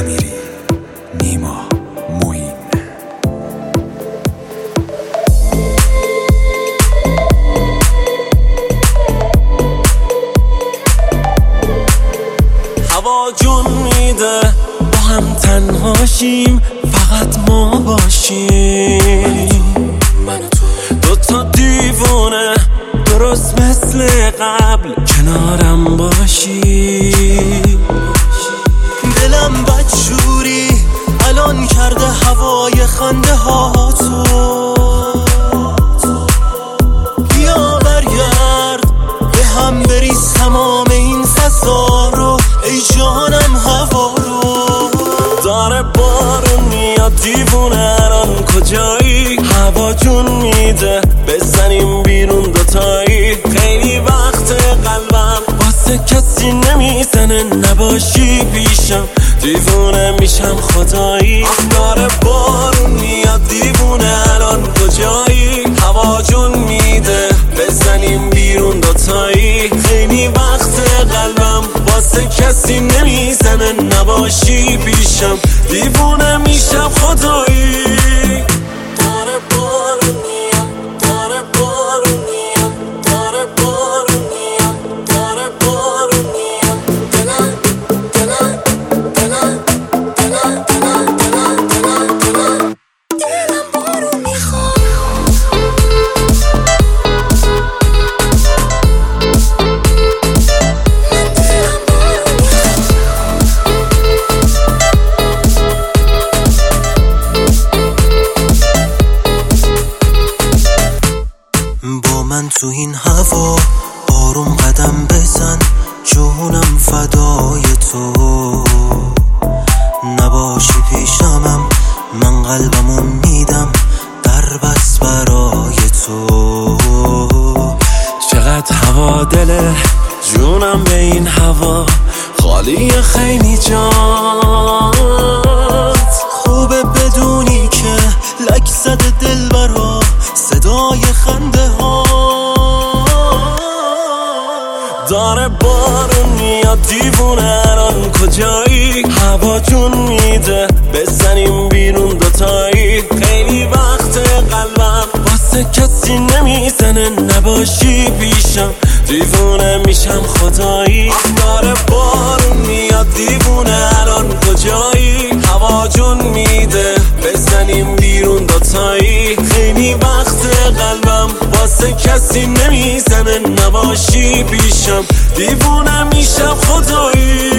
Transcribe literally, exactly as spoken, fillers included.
امیری، نیما موین. هوا جون میده با هم تنهاشیم، فقط ما باشیم. من و تو دوتا دیوونه درست مثل قبل کنارم باشی. دلم بدجوری الان کرده هوای خنده ها تو. بیا برگرد به هم بریز تمام این فضا رو، ای جانم هوا رو. داره بارون میاد دیوونه الان کجایی؟ هوا جون میده بزنیم بیرون دوتایی. خیلی وقت قلبم واسه کسی نمیزنه، نباشی پیشم دیوونه میشم خدایی. داره بارون میاد دیوونه الان کجایی؟ هوا جون میده بزنیم بیرون دوتایی. خیلی وقت قلبم واسه کسی نمیزنه، نباشی پیشم دیوونه میشم خدایی. داره بارون میاد، داره بارون میاد، داره بارون میاد، داره بارون میاد. دلم دلم دلم دلم دلم دلم دلم دلم دلم بارون میخواد. با من تو این هوا آروم قدم بزن، جونم فدای تو. نباشی پیشمم من قلبمو میدم در بس برای تو. چقدر هوا دله جونم به این هوا خالی خیلی جات. خوبه بدونی که لک زده دل برا صدای خنده ها. داره بارون میاد دیوونه الان کجایی؟ هوا جون میده بزنیم بیرون دوتایی. خیلی وقت قلبم واسه کسی نمیزنه، نباشی پیشم دیوونه میشم خدایی. داره بارون میاد دیوونه الان کجایی؟ هوا جون میده بزنیم بیرون دوتایی. خیلی وقت قلبم واسه کسی نمیزنه، نباشی پیشم دیوونه میشم خدایی.